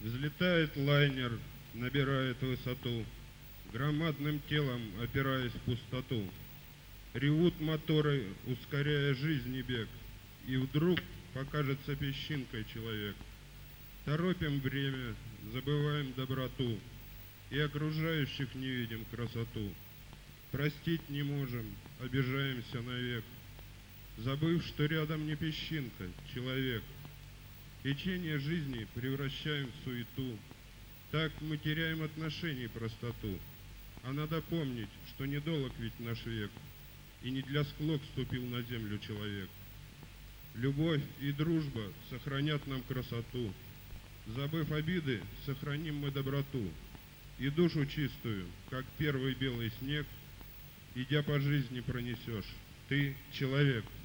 Взлетает лайнер, набирает высоту, громадным телом опираясь в пустоту. Ревут моторы, ускоряя жизни бег, и вдруг покажется песчинкой человек. Торопим время, забываем доброту, и окружающих не видим красоту. Простить не можем, обижаемся навек, забыв, что рядом не песчинка, человек. Течение жизни превращаем в суету, так мы теряем отношений простоту. А надо помнить, что недолг ведь наш век, и не для склок ступил на землю человек. Любовь и дружба сохранят нам красоту, забыв обиды, сохраним мы доброту. И душу чистую, как первый белый снег, идя по жизни пронесешь. Ты человек.